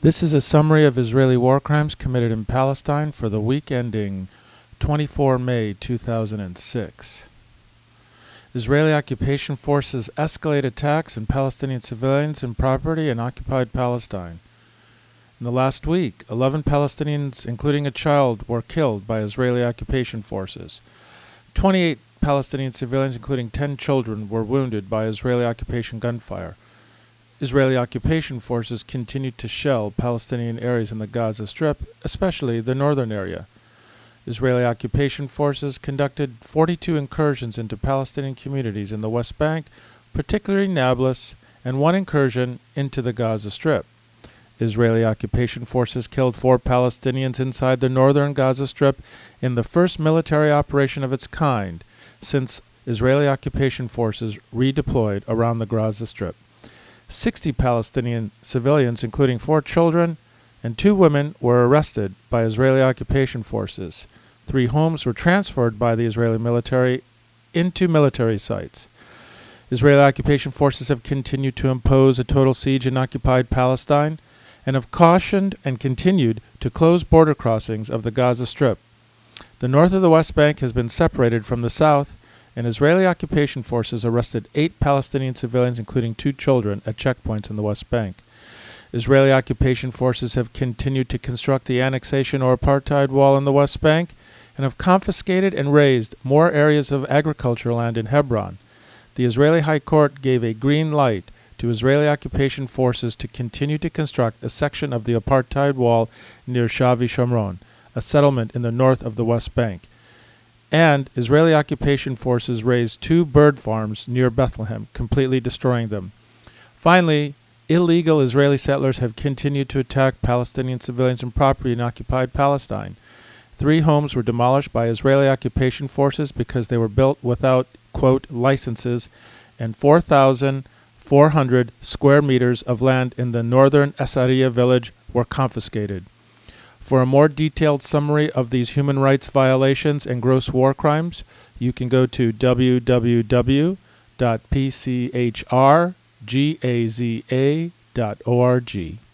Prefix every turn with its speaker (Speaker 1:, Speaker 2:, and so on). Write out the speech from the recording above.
Speaker 1: This is a summary of Israeli war crimes committed in Palestine for the week ending 24 May 2006. Israeli occupation forces escalate attacks on Palestinian civilians and property in occupied Palestine. In the last week, 11 Palestinians, including a child, were killed by Israeli occupation forces. 28 Palestinian civilians, including 10 children, were wounded by Israeli occupation gunfire. Israeli occupation forces continued to shell Palestinian areas in the Gaza Strip, especially the northern area. Israeli occupation forces conducted 42 incursions into Palestinian communities in the West Bank, particularly Nablus, and one incursion into the Gaza Strip. Israeli occupation forces killed 4 Palestinians inside the northern Gaza Strip in the first military operation of its kind since Israeli occupation forces redeployed around the Gaza Strip. 60 Palestinian civilians, including 4 children and 2 women, were arrested by Israeli occupation forces. 3 homes were transferred by the Israeli military into military sites. Israeli occupation forces have continued to impose a total siege in occupied Palestine and have cautioned and continued to close border crossings of the Gaza Strip. The north of the West Bank has been separated from the south, and Israeli occupation forces arrested 8 Palestinian civilians, including 2 children, at checkpoints in the West Bank. Israeli occupation forces have continued to construct the annexation or apartheid wall in the West Bank and have confiscated and razed more areas of agricultural land in Hebron. The Israeli High Court gave a green light to Israeli occupation forces to continue to construct a section of the apartheid wall near Shavi Shomron, a settlement in the north of the West Bank. And Israeli occupation forces razed 2 bird farms near Bethlehem, completely destroying them. Finally, illegal Israeli settlers have continued to attack Palestinian civilians and property in occupied Palestine. 3 homes were demolished by Israeli occupation forces because they were built without, quote, licenses, and 4,400 square meters of land in the northern Asariya village were confiscated. For a more detailed summary of these human rights violations and gross war crimes, you can go to www.pchrgaza.org.